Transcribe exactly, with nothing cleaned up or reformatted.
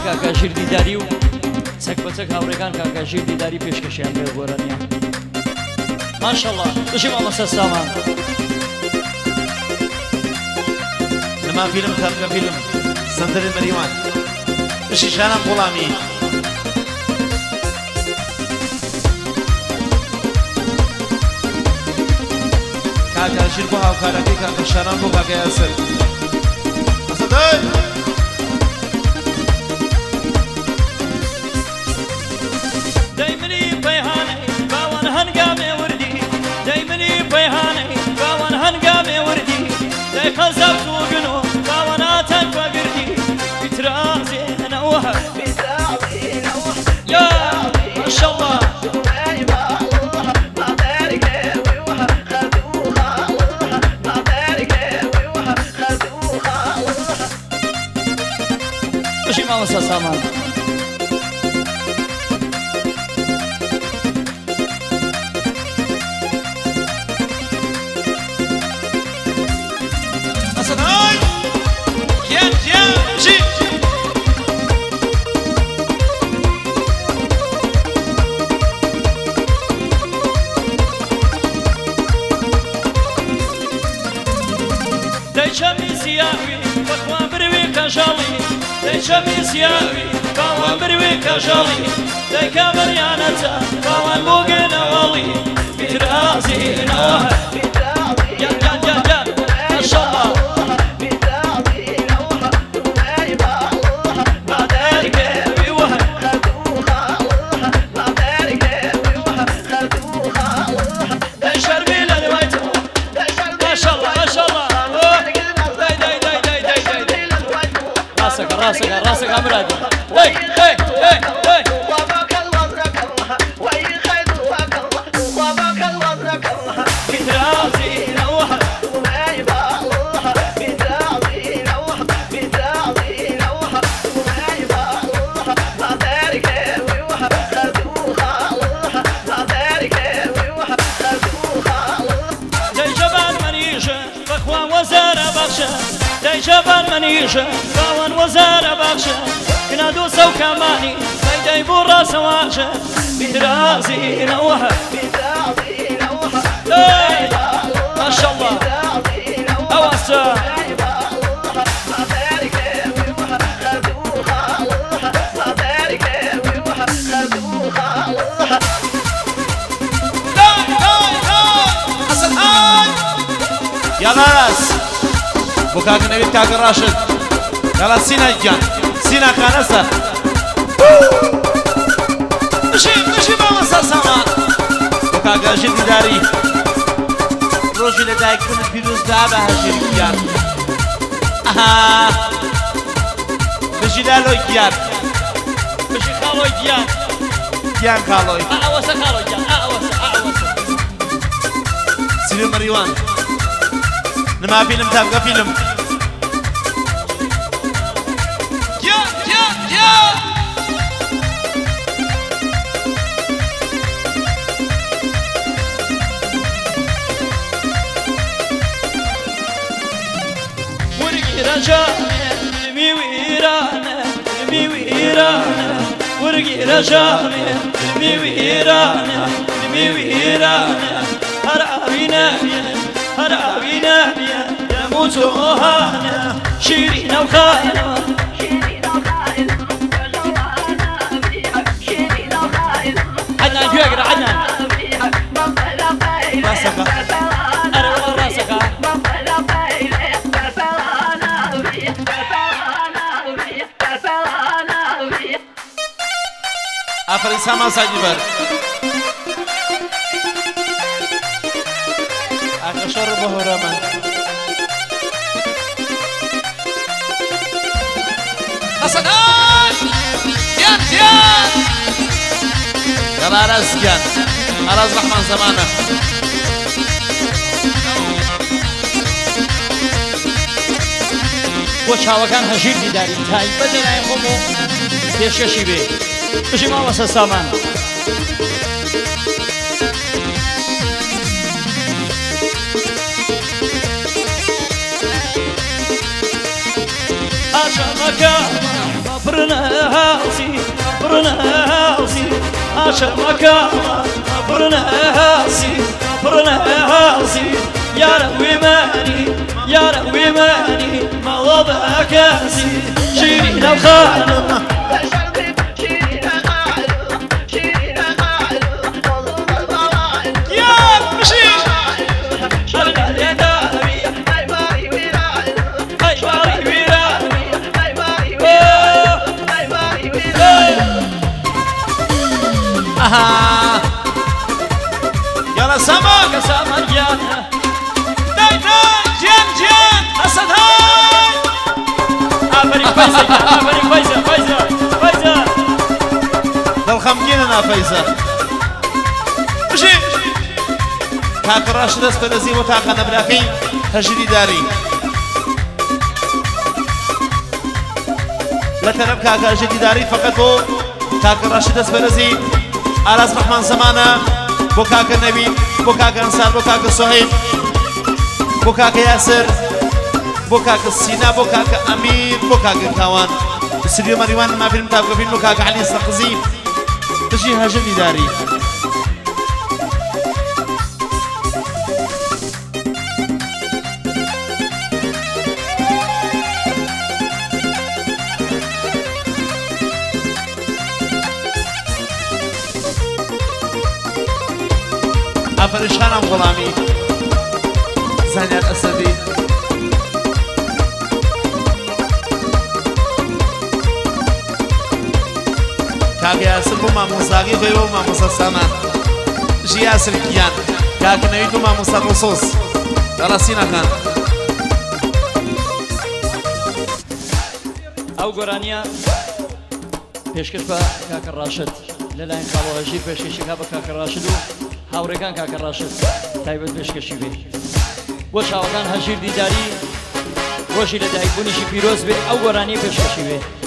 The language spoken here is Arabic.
کاکاژیر دیداری و چەک بە چەک هاوڕێکان کاکاژیر دیداری پێشکەشیان بێ گۆرانیان ماشەڵڵا بژی مامۆستا سامان نما فیلم تەرکە فیلم سەندەرێ مەریوان بشی شانان غوڵامی کاکاژیر بۆ هاوکارەکەی کاکە شانان بۆ کاکە یاسر ئەسەدەی دەیمنی پەیهانەی باوان هەنگامێ وردی دەیمنی پەیهانەی باوان هەنگامێ وردی دەی خەزەب توگنۆ باوان ئاتەن بەگردی بیترازێنەوە یا ماشەڵڵا بژی مامۆستا سامان ئەسەدەی گیان گیان بژی دەیچەمی زیاوی بەخوا بروێ کەژاڵی دەیچەمی زیاوی باوان بروێ کەژاڵی دەیکا بەریانەتە باوان بۆ گێنەوەڵی بیترازێنەوە گیان گیان گیان گیان ماشەڵڵا راسك راسك عمرادي هي هي هي هي واباك الوزرك الله ويخيد واباك الله واباك الوزرك الله بترازي نوها وهيبة الله بترازي نوها بترازي نوها وهيبة الله ما دارك ويوها خذوها الله ما دارك ويوها خذوها الله زي جبال منيشة بخوا وزارة بخشة زي جبال منيشة باوان وزارة بخشة كنا دوسة وكماني سيدي برا سواشة بترازي نوها بترازي نوها ما شاء الله أوسع ما بارك ويوها خذوها الله ما بارك ويوها خذوها الله لا لا لا حسن هاي يا ناس بوكاك نبيت كاك راشد يلا سينا جان سينا خانسة مشي مشي مامۆستا سامان بوكاك هەژیر دیداری ڕۆژی لە دایکبوونت پیرۆزدا بە هەژیر گیان ئەها بژی لالۆی گیان بژی خاڵۆی گیان گیان کاڵۆی ئەوەسە خاڵۆی گیان ئەوەسە ئەوەسە سیرە مەریوان نما فیلم تابگە فیلم گیان گیان گیان ورقي رجاني علمي ويرانه علمي ويرانه ورقي رجاني علمي ويرانه علمي ويرانه هرعبي نابيه هرعبي نابيه يموت وهانه شيرين وخانه عدنان شو يقرا عدنان راسك أنا والله راسك آفرین سامان ساجی بر آقا شور بهورا من حسن هاي جان جان يلا عرز جان عرز رحمن زمانه بۆ چاوەکان هەژیر دیداری تایبەت لەلایەن خۆم و پێشکەشی بێ بژی مامۆستا سامان ئاشەمەکە بەپڕنە برناسي عشر مكان برناسي برناسي يا روي ماني يا روي ماني ما وضع كاسي شيرين الخانم يلا سما سما يانا داي داي جن جن أسد هاي آفرين فايزة آفرين فايزة فايزة فايزة دل خمجيننا فايزة مشي تاك الراشد اسفلزي وتاك نبراكي هجري داري لا تنبكى هجري داري فقط بو تاك الراشد اسفلزي آلاز رحمن زمانه بوكاك النبي بوكاك انسان بوكاك الصهيب بوكاك ياسر بوكاك السينا بوكاك امير بوكاك الكوان استوديو مريوان ما فيلم تابقى فيلم بوكاك علي السقزي تجي هاجمي داري فرشخانم غلامی زانیار اسدی کاک یاسر بو ماموساگی خوی بو ماموسا سامان جی یاسر کیان کاک نوید بو ماموسا رسوس راسینا خان او گرانیا پیشکش با کاک راشد للاین خالو هجیر پیشکشی با کاک راشدو هاورەکان کاکە ڕاشد تایبەت پێشکەشی بێ بۆ چاوەکان هەژیر دیداری ڕۆژی لە دایکبوونیشی پیرۆز بێ ئەو گۆرانی پێشکەشی بێ